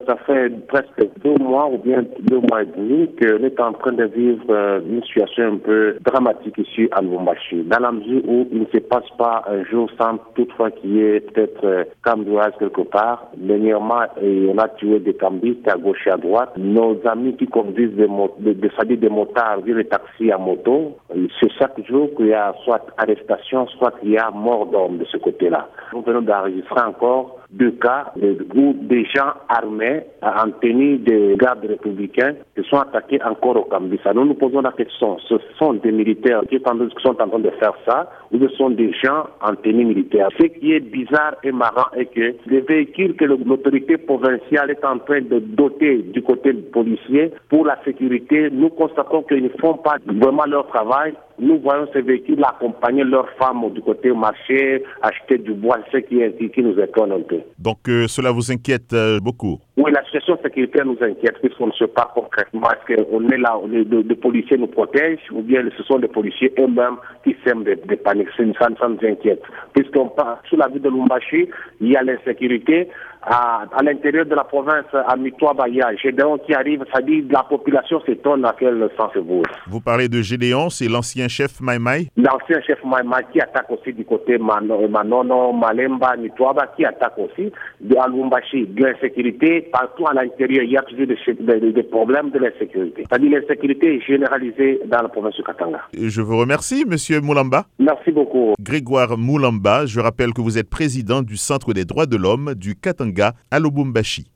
Ça fait presque 2 mois ou bien 2 mois et demi qu'on est en train de vivre une situation un peu dramatique ici à Lubumbashi, dans la mesure où il ne se passe pas un jour sans toutefois qu'il y ait peut-être cambriolage quelque part. Dernièrement, on a tué des cambistes à gauche et à droite. Nos amis qui conduisent des motards, des taxis à moto, c'est chaque jour qu'il y a soit arrestation, soit qu'il y a mort d'homme de ce côté-là. Nous venons d'enregistrer encore 2 cas où des gens armés en tenue de gardes républicains qui sont attaqués encore au Cambisa. Nous nous posons la question, ce sont des militaires qui sont en train de faire ça ou ce sont des gens en tenue militaire? Ce qui est bizarre et marrant est que les véhicules que l'autorité provinciale est en train de doter du côté policier pour la sécurité, nous constatons qu'ils ne font pas vraiment leur travail. Nous voyons ces véhicules accompagner leurs femmes du côté marché, acheter du bois, ce qui nous étonne un peu. Donc cela vous inquiète beaucoup? Oui, la situation sécuritaire nous inquiète puisqu'on ne sait pas concrètement est-ce qu'on est là, les policiers nous protègent ou bien ce sont les policiers eux-mêmes qui sèment des paniques. Ça nous inquiète. Puisqu'on part sous la ville de Lubumbashi, il y a l'insécurité. À l'intérieur de la province, à Mitwaba, il y a Gédéon qui arrive, ça dit la population s'étonne à quel sens c'est vous. Vous parlez de Gédéon, c'est l'ancien chef Maïmaï? L'ancien chef Maïmaï qui attaque aussi du côté Manono, Malemba, Mitwaba, qui attaque aussi à Lubumbashi. De l'insécurité, partout à l'intérieur, il y a toujours des problèmes de l'insécurité. C'est-à-dire l'insécurité est généralisée dans la province du Katanga. Je vous remercie, Monsieur Moulamba. Merci beaucoup. Grégoire Moulamba, je rappelle que vous êtes président du Centre des droits de l'homme du Katanga à Lubumbashi.